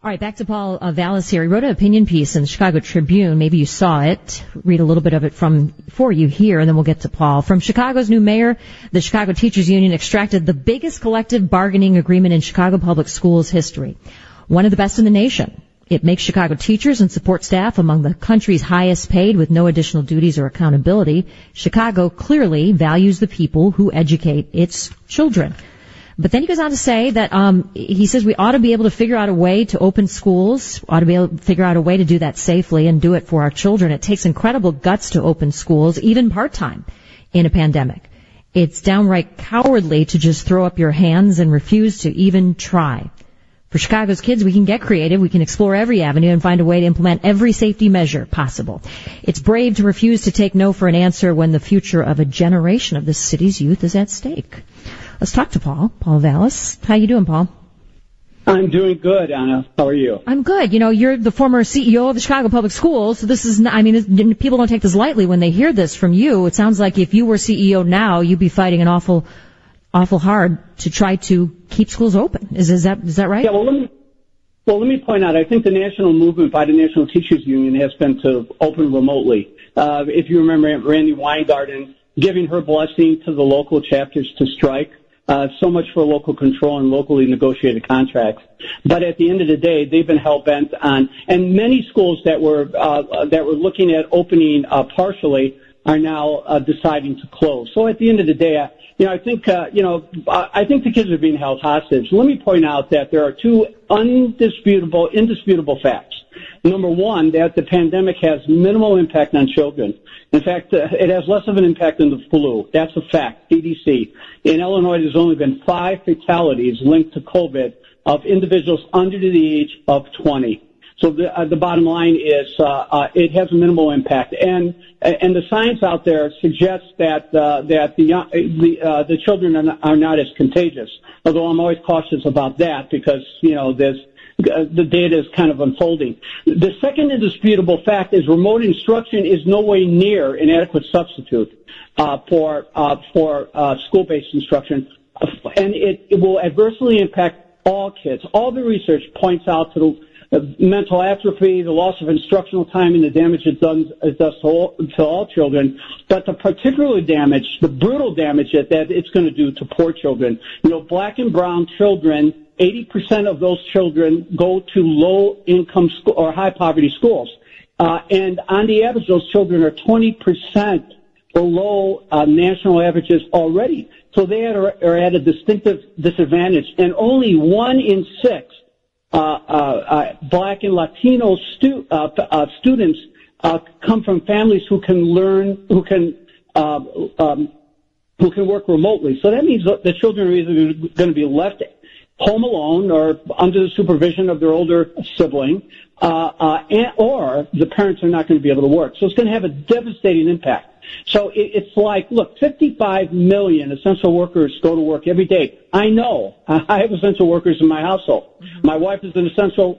All right, back to Paul Vallas here. He wrote an opinion piece in the Chicago Tribune. Maybe you saw it. Read a little bit of it for you here, and then we'll get to Paul. From Chicago's new mayor, the Chicago Teachers Union extracted the biggest collective bargaining agreement in Chicago public schools history. One of the best in the nation. It makes Chicago teachers and support staff among the country's highest paid with no additional duties or accountability. Chicago clearly values the people who educate its children. But then he goes on to say that he says we ought to be able to figure out a way to open schools, ought to be able to figure out a way to do that safely and do it for our children. It takes incredible guts to open schools, even part-time, in a pandemic. It's downright cowardly to just throw up your hands and refuse to even try. For Chicago's kids, we can get creative, we can explore every avenue and find a way to implement every safety measure possible. It's brave to refuse to take no for an answer when the future of a generation of this city's youth is at stake. Let's talk to Paul Vallas. How you doing, Paul? I'm doing good, Anna. How are you? I'm good. You know, you're the former CEO of the Chicago Public Schools, so this is not, I mean, people don't take this lightly when they hear this from you. It sounds like if you were CEO now, you'd be fighting an awful hard to try to keep schools open. Is that right? Yeah, well, let me point out, I think the national movement by the National Teachers Union has been to open remotely. If you remember Randy Weingarten giving her blessing to the local chapters to strike. So much for local control and locally negotiated contracts. But at the end of the day, they've been hell-bent on, and many schools that were looking at opening partially are now deciding to close. So at the end of the day, I think the kids are being held hostage. Let me point out that there are two indisputable facts. Number one, that the pandemic has minimal impact on children. In fact, it has less of an impact than the flu. That's a fact, CDC. In Illinois, there's only been 5 fatalities linked to COVID of individuals under the age of 20. So the bottom line is it has a minimal impact, and the science out there suggests that the children are not as contagious. Although I'm always cautious about that because the data is kind of unfolding. The second indisputable fact is remote instruction is no way near an adequate substitute for school-based instruction, and it will adversely impact all kids. All the research points out to the mental atrophy, the loss of instructional time, and the damage it does to all children. But the the brutal damage that it's going to do to poor children. Black and brown children, 80% of those children go to low-income or high-poverty schools. And on the average, those children are 20% below national averages already. So they are at a distinctive disadvantage. And only 1 in 6 Black and Latino students come from families who can work remotely. So that means the children are either going to be left home alone or under the supervision of their older sibling, or the parents are not going to be able to work. So it's going to have a devastating impact. So it's like, look, 55 million essential workers go to work every day. I know. I have essential workers in my household. My wife is an essential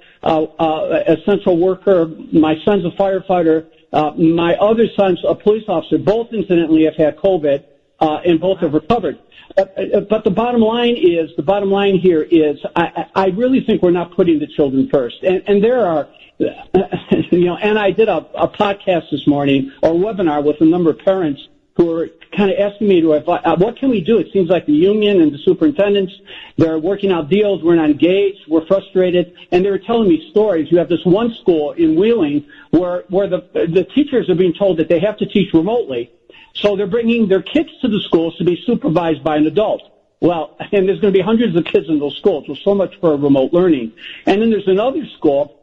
worker. My son's a firefighter. My other son's a police officer. Both, incidentally, have had COVID, and both have recovered. But the bottom line here is, I really think we're not putting the children first. And there are, and I did a podcast this morning, or a webinar with a number of parents who are kind of asking me what can we do? It seems like the union and the superintendents, they're working out deals. We're not engaged. We're frustrated. And they were telling me stories. You have this one school in Wheeling where the teachers are being told that they have to teach remotely. So they're bringing their kids to the schools to be supervised by an adult. Well, and there's going to be hundreds of kids in those schools, so much for remote learning. And then there's another school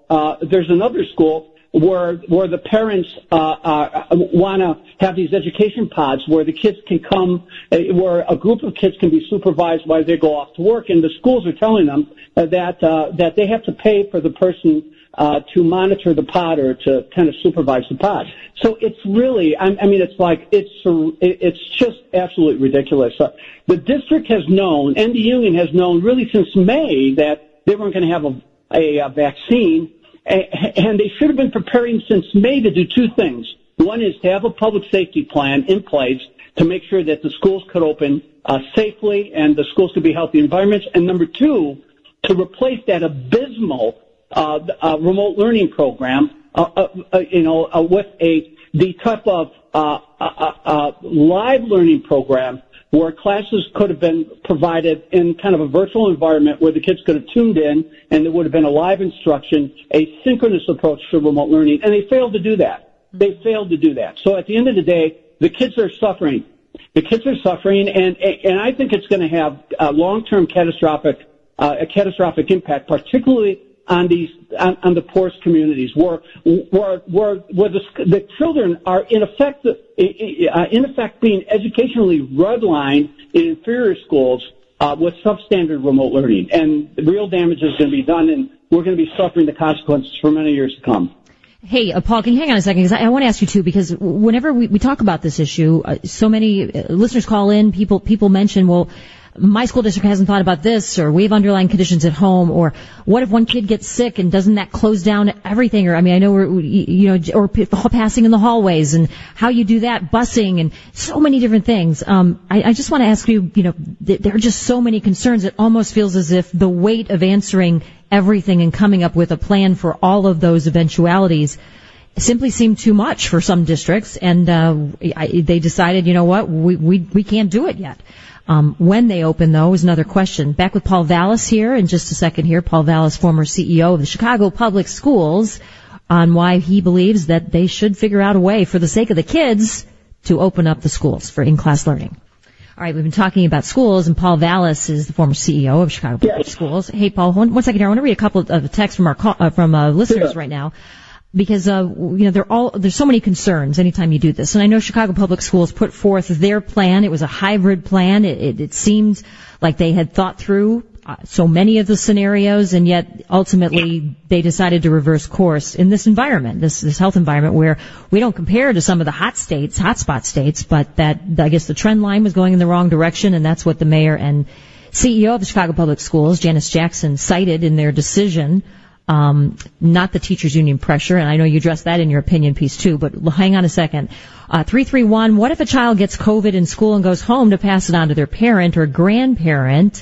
where the parents want to have these education pods where the kids can come, where a group of kids can be supervised while they go off to work. And the schools are telling them that they have to pay for the person to monitor the pod or to kind of supervise the pod. So it's really, it's just absolutely ridiculous. The district has known, and the union has known really since May that they weren't going to have a vaccine, and they should have been preparing since May to do two things. One is to have a public safety plan in place to make sure that the schools could open safely and the schools could be healthy environments. And number two, to replace that abysmal remote learning program, with the type of live learning program where classes could have been provided in kind of a virtual environment where the kids could have tuned in and there would have been a live instruction, a synchronous approach to remote learning, and they failed to do that. They failed to do that. So at the end of the day, the kids are suffering. The kids are suffering, and I think it's going to have a long-term catastrophic impact, particularly on the poorest communities, where the children are in effect being educationally redlined in inferior schools with substandard remote learning, and the real damage is going to be done, and we're going to be suffering the consequences for many years to come. Hey, Paul, can you hang on a second? Because I want to ask you too, because whenever we talk about this issue, so many listeners call in, people mention, well, my school district hasn't thought about this, or we have underlying conditions at home, or what if one kid gets sick and doesn't that close down everything? Or, I mean, I know or passing in the hallways and how you do that, busing and so many different things. I just want to ask you, there are just so many concerns. It almost feels as if the weight of answering everything and coming up with a plan for all of those eventualities simply seemed too much for some districts, and they decided, you know what, we can't do it yet. When they open, though, is another question. Back with Paul Vallas here in just a second here. Paul Vallas, former CEO of the Chicago Public Schools, on why he believes that they should figure out a way, for the sake of the kids, to open up the schools for in-class learning. All right, we've been talking about schools, and Paul Vallas is the former CEO of Chicago Public Schools. Hey, Paul, one second here. I want to read a couple of texts from our listeners right now, because there's so many concerns anytime you do this. And I know Chicago Public Schools put forth their plan. It was a hybrid plan. It seemed like they had thought through so many of the scenarios, and yet ultimately they decided to reverse course in this environment, this health environment, where we don't compare to some of the hotspot states, but that I guess the trend line was going in the wrong direction, and that's what the mayor and CEO of the Chicago Public Schools, Janice Jackson, cited in their decision. Not the teachers union pressure, and I know you addressed that in your opinion piece too, but hang on a second. 331, what if a child gets COVID in school and goes home to pass it on to their parent or grandparent?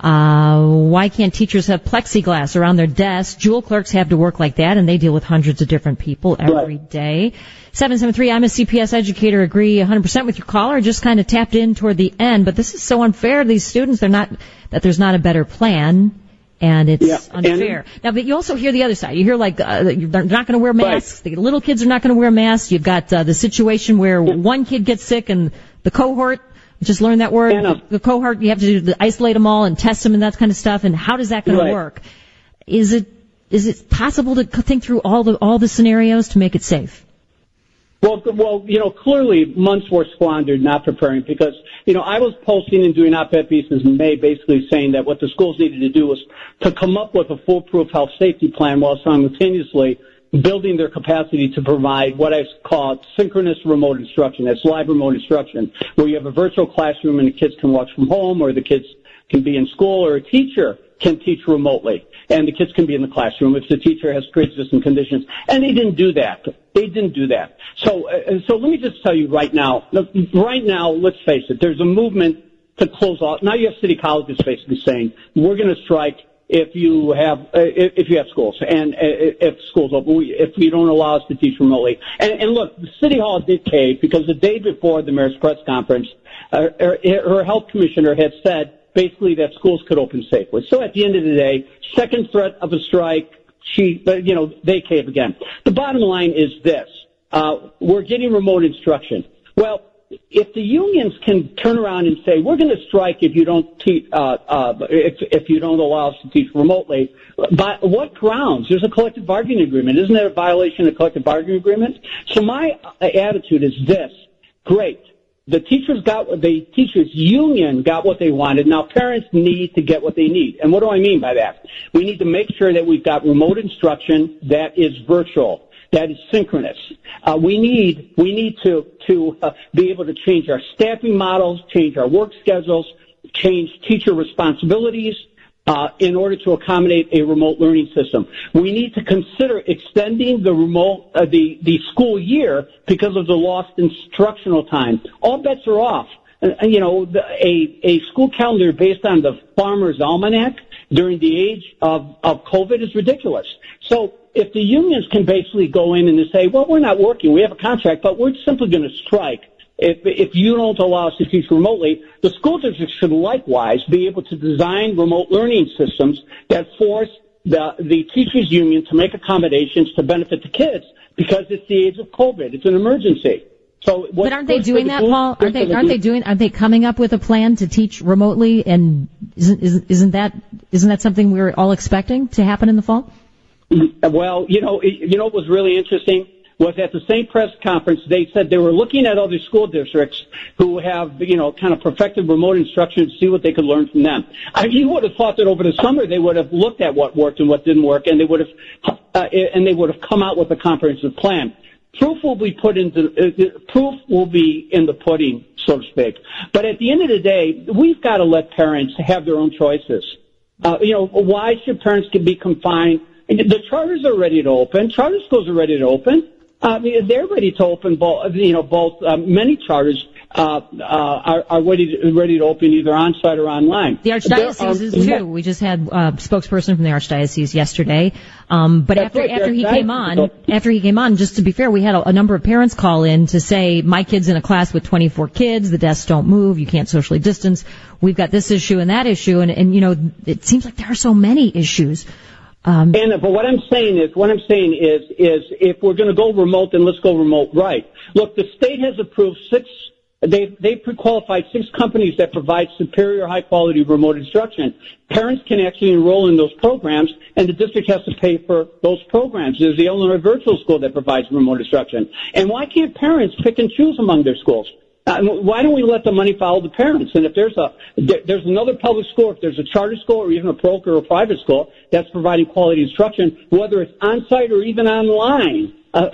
Why can't teachers have plexiglass around their desks? Jewel clerks have to work like that, and they deal with hundreds of different people every day. 773, I'm a CPS educator, agree 100% with your caller, just kind of tapped in toward the end, but this is so unfair to these students. That there's not a better plan. And it's unfair. Now, but you also hear the other side. You hear they're not going to wear masks. Right. The little kids are not going to wear masks. You've got the situation where one kid gets sick and the cohort, just learn that word, the cohort, you have to isolate them all and test them and that kind of stuff. And how does that going to work? Is it possible to think through all the scenarios to make it safe? Well, clearly months were squandered not preparing, because, I was posting and doing op-ed pieces in May basically saying that what the schools needed to do was to come up with a foolproof health safety plan while simultaneously building their capacity to provide what I call synchronous remote instruction. That's live remote instruction, where you have a virtual classroom and the kids can watch from home, or the kids can be in school, or a teacher can teach remotely, and the kids can be in the classroom if the teacher has pre-existing conditions. And they didn't do that. So let me just tell you right now, let's face it, there's a movement to close off. Now you have city colleges basically saying, we're going to strike if you have schools, and if schools open, if you don't allow us to teach remotely. And look, the City Hall did cave, because the day before the mayor's press conference, her health commissioner had said basically that schools could open safely. So at the end of the day, second threat of a strike, they cave again. The bottom line is this. We're getting remote instruction. Well, if the unions can turn around and say, we're going to strike if you don't if you don't allow us to teach remotely, by what grounds? There's a collective bargaining agreement. Isn't that a violation of collective bargaining agreement? So my attitude is this. Great. The teachers union got what they wanted. Now parents need to get what they need. And what do I mean by that? We need to make sure that we've got remote instruction that is virtual, that is synchronous. We need to be able to change our staffing models, change our work schedules, change teacher responsibilities, in order to accommodate a remote learning system. We need to consider extending the school year because of the lost instructional time. All bets are off. A school calendar based on the Farmer's Almanac during the age of COVID is ridiculous. So if the unions can basically go in and say, well, we're not working, we have a contract, but we're simply going to strike if you don't allow us to teach remotely, the school district should likewise be able to design remote learning systems that force the teachers union to make accommodations to benefit the kids because it's the age of COVID. It's an emergency. So but aren't they doing that, Paul? Aren't they coming up with a plan to teach remotely? And isn't that something we're all expecting to happen in the fall? Well, what was really interesting was at the same press conference, they said they were looking at other school districts who have, kind of perfected remote instruction to see what they could learn from them. You would have thought that over the summer they would have looked at what worked and what didn't work, and they would have come out with a comprehensive plan. Proof will be in the pudding, so to speak. But at the end of the day, we've got to let parents have their own choices. Why should parents be confined? The charters are ready to open. Charter schools are ready to open. They're ready to open both. Many charters are ready to open either on site or online. The Archdiocese is too. We just had a spokesperson from the Archdiocese yesterday. But after he came on, just to be fair, we had a number of parents call in to say, my kid's in a class with 24 kids, the desks don't move, you can't socially distance, we've got this issue and that issue, and it seems like there are so many issues. But what I'm saying is if we're going to go remote, then let's go remote right. Look, the state has approved they pre-qualified 6 companies that provide superior high-quality remote instruction. Parents can actually enroll in those programs, and the district has to pay for those programs. There's the Illinois Virtual School that provides remote instruction. And why can't parents pick and choose among their schools? Why don't we let the money follow the parents? And if there's another public school, if there's a charter school or even a parochial or a private school that's providing quality instruction, whether it's on-site or even online,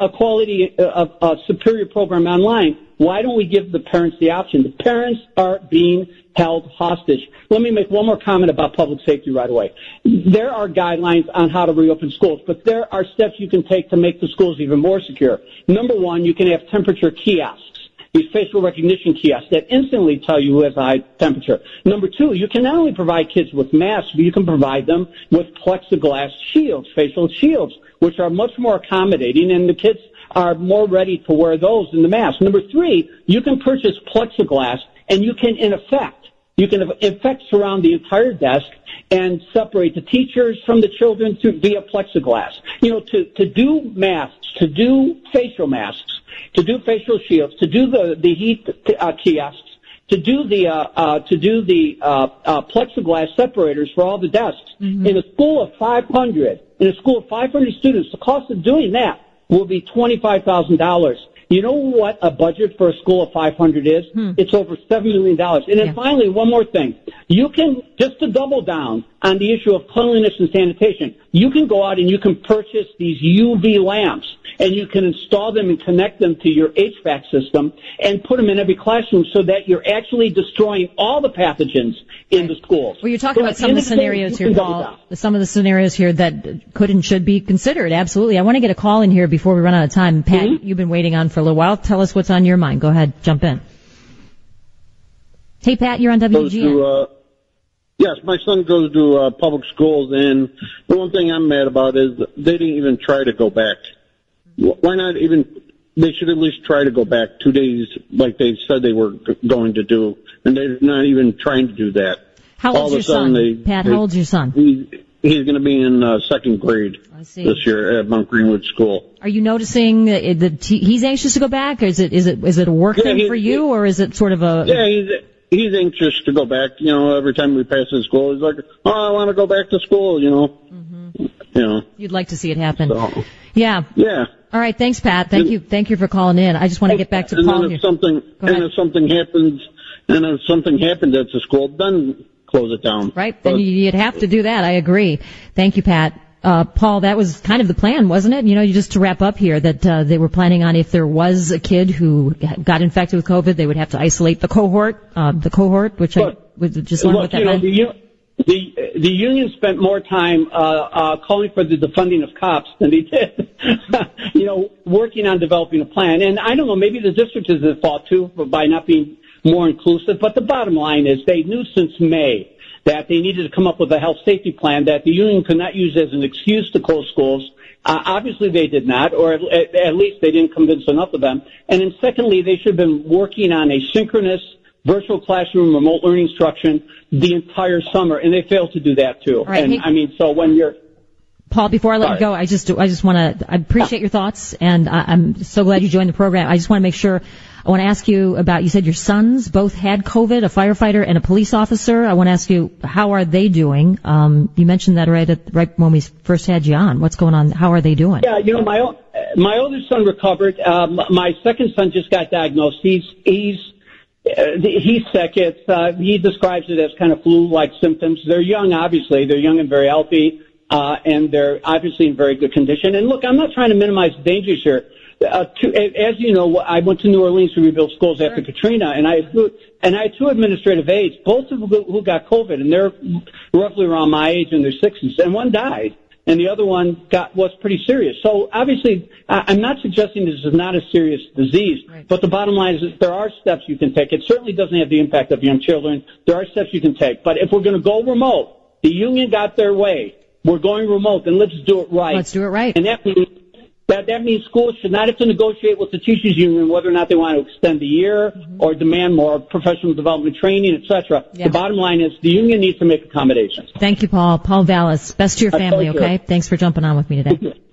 a superior program online, why don't we give the parents the option? The parents are being held hostage. Let me make one more comment about public safety right away. There are guidelines on how to reopen schools, but there are steps you can take to make the schools even more secure. Number one, you can have temperature kiosks. These facial recognition kiosks that instantly tell you who has a high temperature. Number two, you can not only provide kids with masks, but you can provide them with plexiglass shields, facial shields, which are much more accommodating, and the kids are more ready to wear those than the mask. Number three, you can purchase plexiglass, and you can, in effect, surround the entire desk and separate the teachers from the children via plexiglass. To do masks, to do facial masks, to do facial shields, to do the heat kiosks, to do the plexiglass separators for all the desks. Mm-hmm. In a school of 500 students, the cost of doing that will be $25,000. You know what a budget for a school of 500 is? It's over $7 million. And then finally, one more thing. You can, just to double down on the issue of cleanliness and sanitation, you can go out and you can purchase these UV lamps, and you can install them and connect them to your HVAC system and put them in every classroom so that you're actually destroying all the pathogens in the schools. Well, you're talking about some of the scenarios here, Paul, some of the scenarios here that could and should be considered. Absolutely. I want to get a call in here before we run out of time. Pat, you've been waiting on for a little while. Tell us what's on your mind. Go ahead. Jump in. Hey, Pat, you're on WGN. Yes, my son goes to public schools, and the one thing I'm mad about is they didn't even try to go back. Why not even, they should at least try to go back 2 days like they said they were going to do, and they're not even trying to do that. How old's your son, Pat? How old's your son? He's going to be in second grade this year at Mount Greenwood School. Are you noticing that he's anxious to go back? Or is it a work thing for you, or is it sort of a... Yeah, he's anxious to go back. Every time we pass his school, he's like, "Oh, I want to go back to school." Mm-hmm. You'd like to see it happen. So, yeah. All right. Thanks, Pat. Thank you for calling in. I just want to get back to Paul here. If something happens at the school, then close it down. Right. Then you'd have to do that. I agree. Thank you, Pat. Paul, that was kind of the plan, wasn't it? Just to wrap up here, that they were planning on, if there was a kid who got infected with COVID, they would have to isolate the cohort, which I would just learn what that meant. The union spent more time calling for the defunding of cops than they did, working on developing a plan. And I don't know, maybe the district is at fault too by not being more inclusive. But the bottom line is they knew since May that they needed to come up with a health safety plan that the union could not use as an excuse to close schools. Obviously they did not, or at least they didn't convince enough of them. And then secondly, they should have been working on a synchronous virtual classroom remote learning instruction the entire summer, and they failed to do that too. Right, and so when you're... Paul, before I let you go, I just want to, I appreciate your thoughts, and I'm so glad you joined the program. I just want to make sure, I want to ask you about, you said your sons both had COVID, a firefighter and a police officer. I want to ask you, how are they doing? You mentioned that right when we first had you on. What's going on? How are they doing? Yeah, my oldest son recovered. My second son just got diagnosed. He's sick. He describes it as kind of flu-like symptoms. They're young, obviously. They're young and very healthy. And they're obviously in very good condition. And look, I'm not trying to minimize the dangers here. As you know, I went to New Orleans to rebuild schools after Katrina, and I had two administrative aides, both of who got COVID, and they're roughly around my age in their 60s, and one died, and the other one was pretty serious. So obviously, I'm not suggesting this is not a serious disease, but the bottom line is that there are steps you can take. It certainly doesn't have the impact of young children. There are steps you can take. But if we're going to go remote, the union got their way. We're going remote, then let's do it right. Let's do it right. And that means schools should not have to negotiate with the teachers union whether or not they want to extend the year or demand more professional development training, etc. Yeah. The bottom line is the union needs to make accommodations. Thank you, Paul. Paul Vallas. Best to your family, okay? Thanks for jumping on with me today.